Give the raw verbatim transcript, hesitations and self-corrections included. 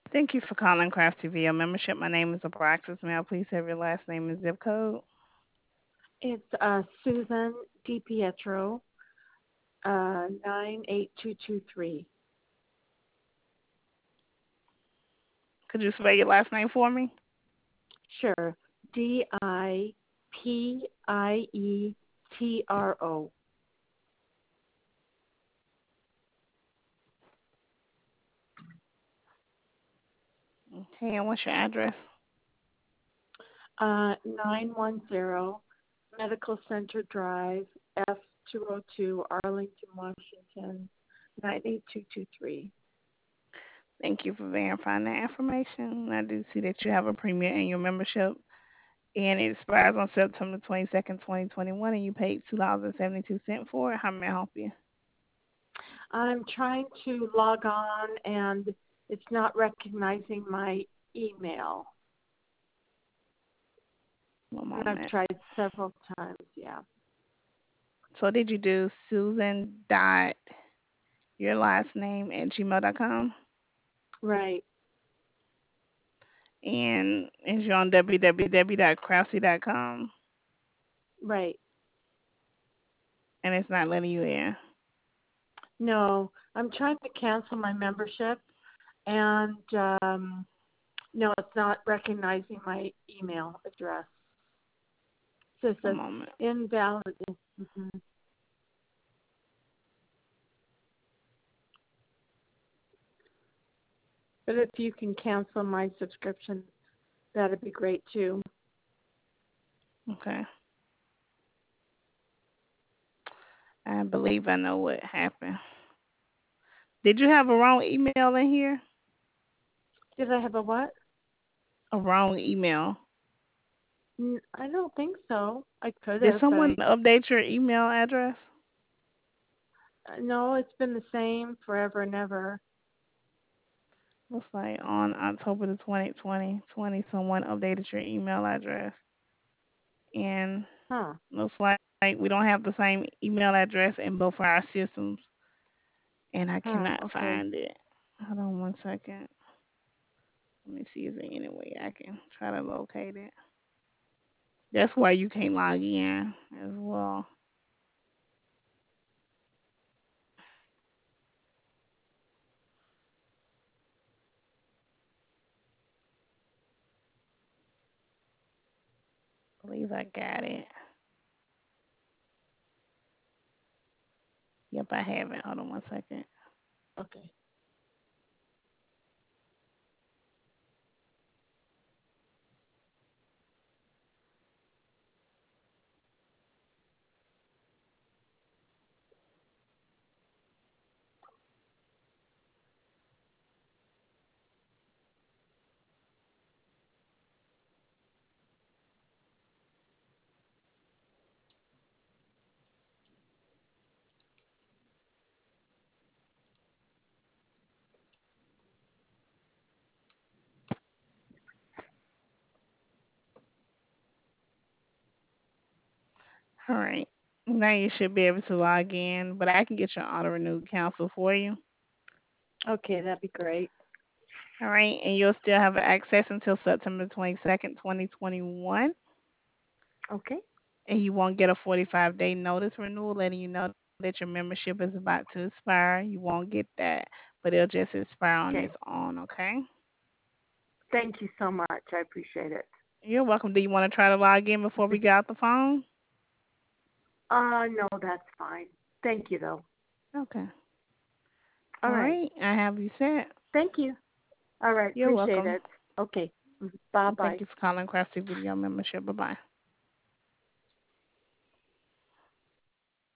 Thank you for calling Craft T V membership. My name is Abraxas. May I please have your last name and zip code? It's uh, Susan DiPietro, uh, nine eight two two three. Could you spell your last name for me? Sure. D I P I E T R O. Okay, and what's your address? Uh, nine one zero Medical Center Drive, F two oh two, Arlington, Washington, nine eight two two three. Thank you for verifying that information. I do see that you have a premium annual membership, and it expires on September twenty-second, twenty twenty-one, and you paid two dollars and seventy-two cents for it. How may I help you? I'm trying to log on and it's not recognizing my email. One And I've moment. tried several times, yeah. So did you do Susan dot your last name at gmail dot com? Right, And is you on w w w dot craftsy dot com? right. And it's not letting you in. No, I'm trying to cancel my membership and um, no, it's not recognizing my email address. So it One says moment. invalid. Mhm. But if you can cancel my subscription, that'd be great too. Okay. I believe I know what happened. Did you have a wrong email in here? Did I have a what? A wrong email. N- I don't think so. I could Did have, but someone I update your email address? uh, no. It's been the same forever and ever. Looks like on October the twentieth, twenty twenty, someone updated your email address. And Huh? looks like we don't have the same email address in both of our systems. And I Huh? cannot Okay. find it. Hold on one second. Let me see if there's any way I can try to locate it. That's why you can't log in as well. I believe I got it. Yep, I have it. Hold on one second. Okay. All right. Now you should be able to log in, but I can get your auto renewed cancel for you. Okay, that'd be great. All right, and you'll still have access until September twenty-second, twenty twenty-one, Okay. and you won't get a forty-five day notice renewal letting you know that your membership is about to expire. You won't get that, but it'll just expire on Okay. its own, okay? Thank you so much. I appreciate it. You're welcome. Do you want to try to log in before we get off the phone? Uh, no, that's fine. Thank you, though. Okay. All All right. right, I have you set. Thank you. All right. You're Appreciate welcome. it. Okay. Bye Thank bye. you for calling Crafty Video Membership. Bye bye.